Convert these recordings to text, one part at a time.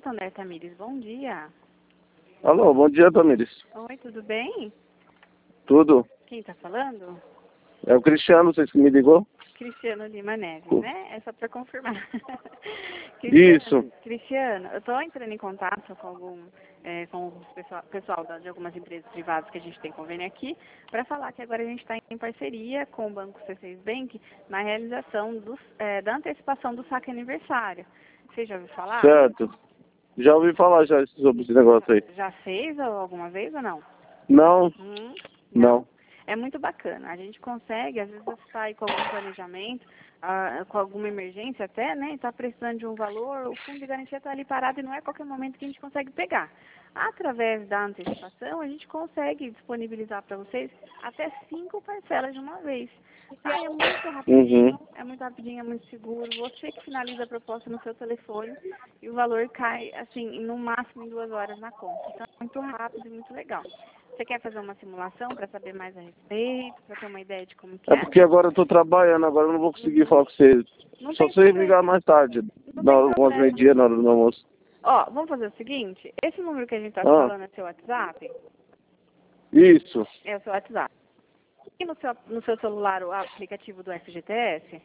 Santander, Tamires, bom dia. Alô, bom dia, Tamires. Oi, tudo bem? Tudo? Quem tá falando? É o Cristiano, vocês que me ligou? Cristiano Lima Neves, né? É só para confirmar. Isso. Cristiano, eu estou entrando em contato com o pessoal de algumas empresas privadas que a gente tem convênio aqui, para falar que agora a gente está em parceria com o Banco C6 Bank na realização da antecipação do saque aniversário. Você já ouviu falar? Certo. Já ouvi falar já sobre esse negócio aí. Já fez alguma vez ou não? Não, Não. não. É muito bacana. A gente consegue, às vezes você está aí com algum planejamento, com alguma emergência até, né? Está precisando de um valor, o fundo de garantia está ali parado e não é a qualquer momento que a gente consegue pegar. Através da antecipação, a gente consegue disponibilizar para vocês até 5 parcelas de uma vez. E aí é muito rapidinho, é muito seguro. Você que finaliza a proposta no seu telefone e o valor cai, assim, no máximo em 2 horas na conta. Então, é muito rápido e muito legal. Você quer fazer uma simulação para saber mais a respeito, para ter uma ideia de como que É é? porque agora eu tô trabalhando, agora eu não vou conseguir falar com vocês. Não Só tem se problema. ligar mais tarde, Não na tem hora umas problema. meio-dia, na hora do almoço. Ó, vamos fazer o seguinte, esse número que a gente está falando é seu WhatsApp? Isso. É o seu WhatsApp. E no seu celular o aplicativo do FGTS?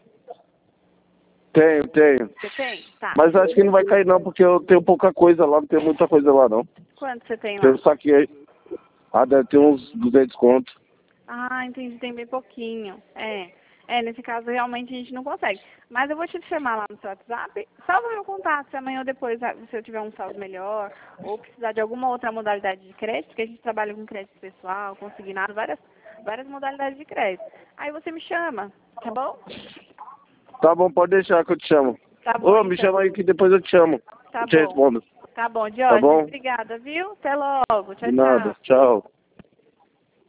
Tenho. Você tem? Tá. Mas acho que não vai cair não, porque eu tenho pouca coisa lá, não tenho muita coisa lá não. Quanto você tem lá? Eu saquei. Deve ter uns 200 conto. Ah, entendi, tem bem pouquinho. Nesse caso realmente a gente não consegue. Mas eu vou te chamar lá no seu WhatsApp, salva meu contato, se amanhã ou depois, se eu tiver um saldo melhor, ou precisar de alguma outra modalidade de crédito, porque a gente trabalha com crédito pessoal, consignado, várias modalidades de crédito. Aí você me chama, tá bom? Tá bom, pode deixar que eu te chamo. Tá bom, Me então. chama aí que depois eu te chamo. Tá Eu te bom. respondo. Tá bom, Tá Diógenes, bom? obrigada, viu? Até logo. Tchau, De nada. tchau. Tchau.